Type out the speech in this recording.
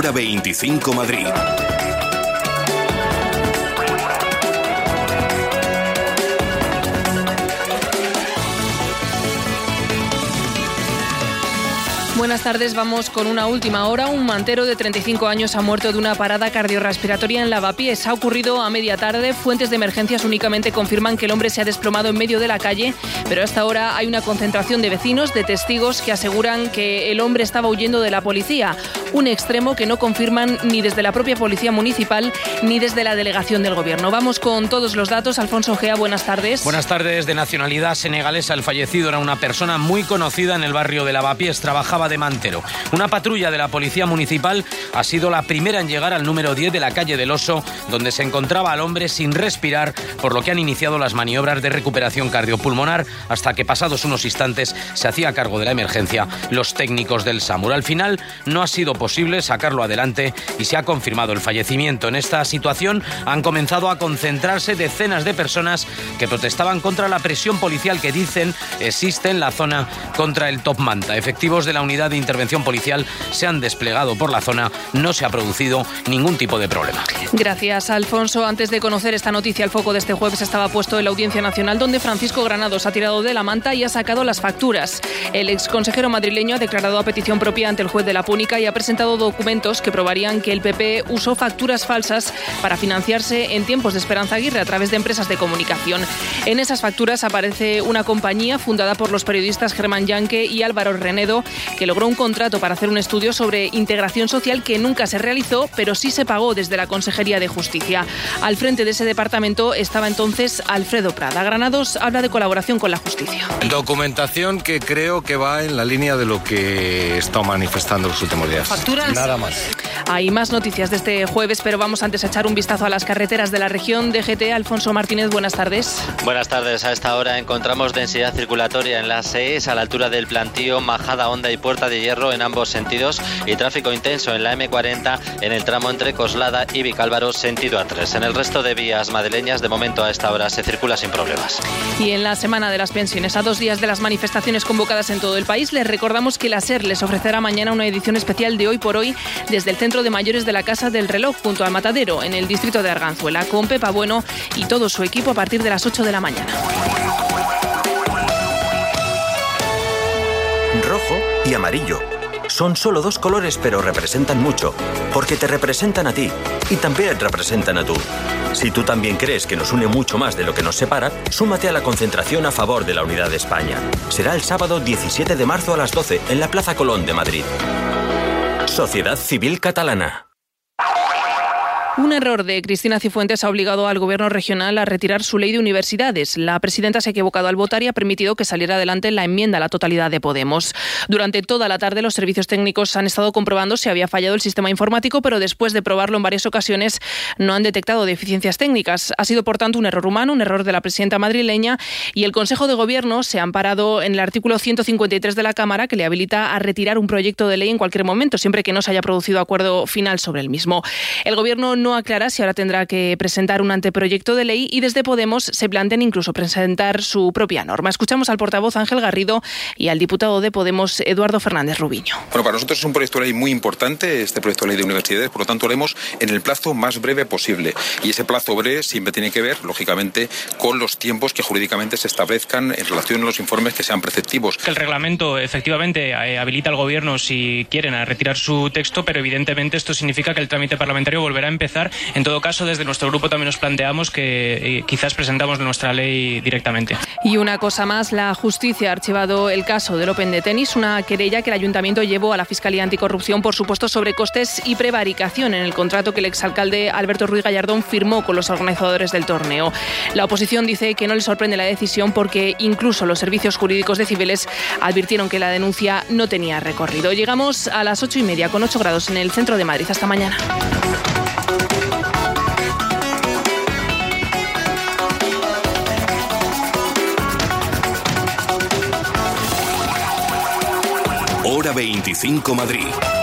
Hora 25 Madrid. Buenas tardes, vamos con una última hora. Un mantero de 35 años ha muerto de una parada cardiorrespiratoria en Lavapiés. Ha ocurrido a media tarde. Fuentes de emergencias únicamente confirman que el hombre se ha desplomado en medio de la calle, pero hasta ahora hay una concentración de vecinos, de testigos que aseguran que el hombre estaba huyendo de la policía. Un extremo que no confirman ni desde la propia Policía Municipal ni desde la delegación del Gobierno. Vamos con todos los datos. Alfonso Gea, buenas tardes. Buenas tardes. De nacionalidad senegalesa, el fallecido era una persona muy conocida en el barrio de Lavapiés. Trabajaba de mantero. Una patrulla de la Policía Municipal ha sido la primera en llegar al número 10 de la calle del Oso, donde se encontraba al hombre sin respirar, por lo que han iniciado las maniobras de recuperación cardiopulmonar, hasta que pasados unos instantes se hacía cargo de la emergencia los técnicos del SAMUR. Al final no ha sido posible sacarlo adelante y se ha confirmado el fallecimiento. En esta situación han comenzado a concentrarse decenas de personas que protestaban contra la presión policial que dicen existe en la zona contra el Top Manta. Efectivos de la unidad de intervención policial se han desplegado por la zona. No se ha producido ningún tipo de problema. Gracias, Alfonso. Antes de conocer esta noticia, el foco de este jueves estaba puesto en la Audiencia Nacional, donde Francisco Granados ha tirado de la manta y ha sacado las facturas. El exconsejero madrileño ha declarado a petición propia ante el juez de la Púnica y ha presentado documentos que probarían que el PP usó facturas falsas para financiarse en tiempos de Esperanza Aguirre a través de empresas de comunicación. En esas facturas aparece una compañía fundada por los periodistas Germán Yanke y Álvaro Renedo, que logró un contrato para hacer un estudio sobre integración social que nunca se realizó, pero sí se pagó desde la Consejería de Justicia. Al frente de ese departamento estaba entonces Alfredo Prada. Granados habla de colaboración con la justicia. Documentación que creo que va en la línea de lo que he estado manifestando los últimos días. ¿Facturas? Nada más. Hay más noticias de este jueves, pero vamos antes a echar un vistazo a las carreteras de la región. DGT, Alfonso Martínez, buenas tardes. Buenas tardes. A esta hora encontramos densidad circulatoria en la 6 a la altura del Plantío, Majada Honda y Puerta de Hierro en ambos sentidos, y tráfico intenso en la M40 en el tramo entre Coslada y Vicálvaro sentido A3. En el resto de vías madrileñas de momento a esta hora se circula sin problemas. Y en la Semana de las Pensiones, a 2 días de las manifestaciones convocadas en todo el país, les recordamos que la SER les ofrecerá mañana una edición especial de Hoy por Hoy desde el Centro de Mayores de la Casa del Reloj junto al Matadero en el distrito de Arganzuela, con Pepa Bueno y todo su equipo a partir de las 8 de la mañana. Rojo y amarillo. Son solo 2 colores, pero representan mucho, porque te representan a ti y también representan a tú. Si tú también crees que nos une mucho más de lo que nos separa, súmate a la concentración a favor de la unidad de España. Será el sábado 17 de marzo a las 12 en la Plaza Colón de Madrid. Sociedad Civil Catalana. Un error de Cristina Cifuentes ha obligado al Gobierno regional a retirar su ley de universidades. La presidenta se ha equivocado al votar y ha permitido que saliera adelante la enmienda a la totalidad de Podemos. Durante toda la tarde los servicios técnicos han estado comprobando si había fallado el sistema informático, pero después de probarlo en varias ocasiones no han detectado deficiencias técnicas. Ha sido, por tanto, un error humano, un error de la presidenta madrileña, y el Consejo de Gobierno se ha amparado en el artículo 153 de la Cámara, que le habilita a retirar un proyecto de ley en cualquier momento, siempre que no se haya producido acuerdo final sobre el mismo. El Gobierno no aclara si ahora tendrá que presentar un anteproyecto de ley, y desde Podemos se plantean incluso presentar su propia norma. Escuchamos al portavoz Ángel Garrido y al diputado de Podemos Eduardo Fernández Rubiño. Bueno, para nosotros es un proyecto de ley muy importante, este proyecto de ley de universidades, por lo tanto lo haremos en el plazo más breve posible. Y ese plazo breve siempre tiene que ver, lógicamente, con los tiempos que jurídicamente se establezcan en relación a los informes que sean preceptivos. El reglamento efectivamente habilita al Gobierno, si quieren, a retirar su texto, pero evidentemente esto significa que el trámite parlamentario volverá a empezar. En todo caso, desde nuestro grupo también nos planteamos que quizás presentamos nuestra ley directamente. Y una cosa más, la justicia ha archivado el caso del Open de tenis, una querella que el Ayuntamiento llevó a la Fiscalía Anticorrupción por supuestos sobrecostes y prevaricación en el contrato que el exalcalde Alberto Ruiz Gallardón firmó con los organizadores del torneo. La oposición dice que no le sorprende la decisión porque incluso los servicios jurídicos de Cibeles advirtieron que la denuncia no tenía recorrido. Llegamos a las 8:30 con 8 grados en el centro de Madrid. Hasta mañana. Hora 25 Madrid.